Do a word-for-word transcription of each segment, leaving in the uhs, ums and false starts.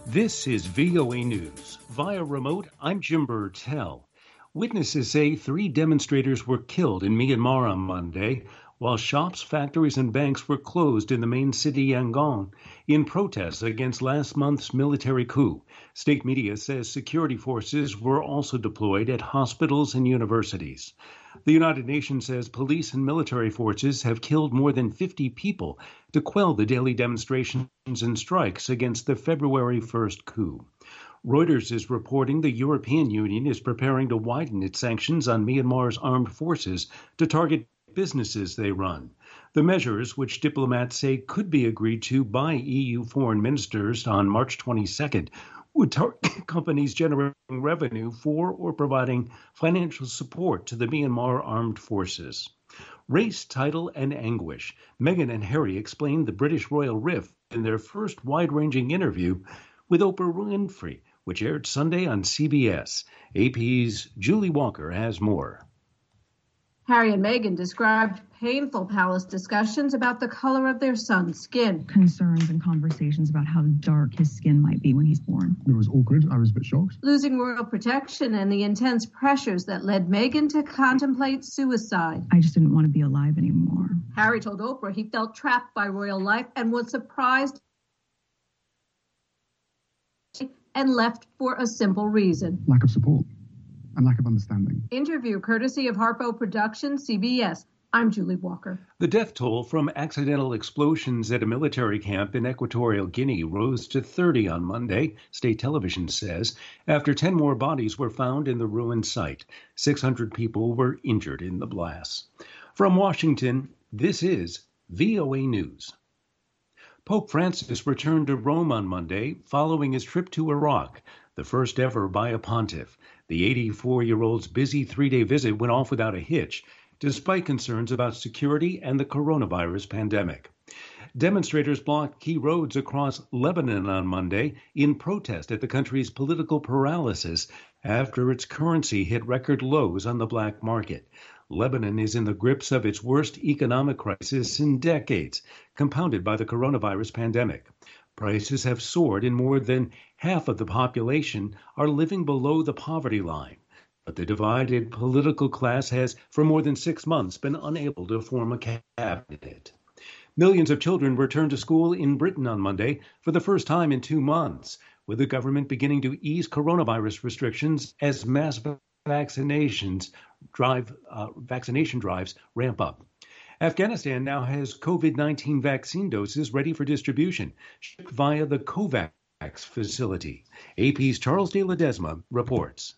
This is V O A News. Via remote, I'm Jim Burtell. Witnesses say three demonstrators were killed in Myanmar on Monday, while shops, factories, and banks were closed in the main city Yangon in protest against last month's military coup. State media says security forces were also deployed at hospitals and universities. The United Nations says police and military forces have killed more than fifty people to quell the daily demonstrations and strikes against the February first coup. Reuters is reporting the European Union is preparing to widen its sanctions on Myanmar's armed forces to target businesses they run. The measures, which diplomats say could be agreed to by E U foreign ministers on March twenty-second, would target companies generating revenue for or providing financial support to the Myanmar armed forces. Race, title, and anguish. Meghan and Harry explained the British royal rift in their first wide-ranging interview with Oprah Winfrey, which aired Sunday on C B S. A P's Julie Walker has more. Harry and Meghan described painful palace discussions about the color of their son's skin. Concerns and conversations about how dark his skin might be when he's born. It was awkward. I was a bit shocked. Losing royal protection and the intense pressures that led Meghan to contemplate suicide. I just didn't want to be alive anymore. Harry told Oprah he felt trapped by royal life and was surprised and left for a simple reason. Lack of support and lack of understanding. Interview courtesy of Harpo Productions, C B S. I'm Julie Walker. The death toll from accidental explosions at a military camp in Equatorial Guinea rose to thirty on Monday, state television says, after ten more bodies were found in the ruined site. six hundred people were injured in the blasts. From Washington, this is V O A News. Pope Francis returned to Rome on Monday following his trip to Iraq, the first ever by a pontiff. The eighty-four-year-old's busy three-day visit went off without a hitch, despite concerns about security and the coronavirus pandemic. Demonstrators blocked key roads across Lebanon on Monday in protest at the country's political paralysis after its currency hit record lows on the black market. Lebanon is in the grips of its worst economic crisis in decades, compounded by the coronavirus pandemic. Prices have soared and more than half of the population are living below the poverty line. But the divided political class has, for more than six months, been unable to form a cabinet. Millions of children returned to school in Britain on Monday for the first time in two months, with the government beginning to ease coronavirus restrictions as mass vaccinations drive uh, vaccination drives ramp up. Afghanistan now has COVID nineteen vaccine doses ready for distribution, shipped via the COVAX facility. A P's Charles de Ledesma reports.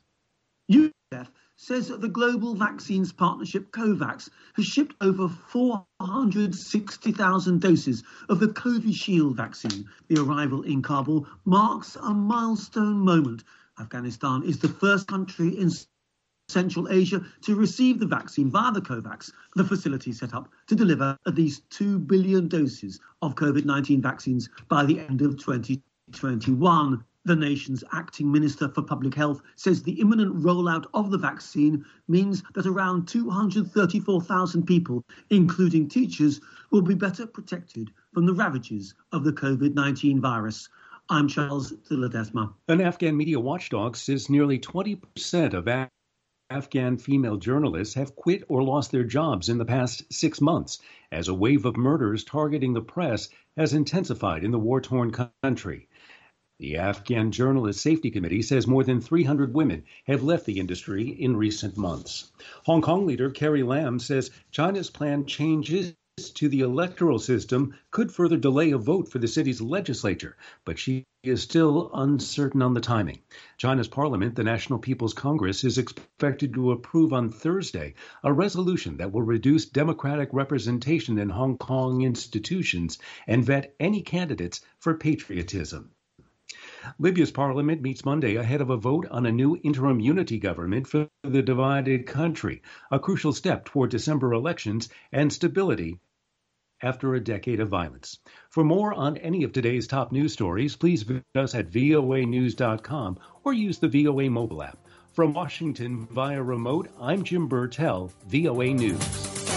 UNICEF says that the global vaccines partnership COVAX has shipped over four hundred sixty thousand doses of the Covishield vaccine. The arrival in Kabul marks a milestone moment. Afghanistan is the first country in Central Asia to receive the vaccine via the COVAX, the facility set up to deliver at least two billion doses of COVID nineteen vaccines by the end of twenty twenty-one. The nation's acting Minister for Public Health says the imminent rollout of the vaccine means that around two hundred thirty-four thousand people, including teachers, will be better protected from the ravages of the COVID nineteen virus. I'm Charles de Ledesma. An Afghan media watchdog says nearly twenty percent of Afghan female journalists have quit or lost their jobs in the past six months as a wave of murders targeting the press has intensified in the war-torn country. The Afghan Journalist Safety Committee says more than three hundred women have left the industry in recent months. Hong Kong leader Carrie Lam says China's planned changes to the electoral system could further delay a vote for the city's legislature, but she is still uncertain on the timing. China's parliament, the National People's Congress, is expected to approve on Thursday a resolution that will reduce democratic representation in Hong Kong institutions and vet any candidates for patriotism. Libya's parliament meets Monday ahead of a vote on a new interim unity government for the divided country, a crucial step toward December elections and stability after a decade of violence. For more on any of today's top news stories, please visit us at V O A news dot com or use the V O A mobile app. From Washington via remote, I'm Jim Burtell, V O A News.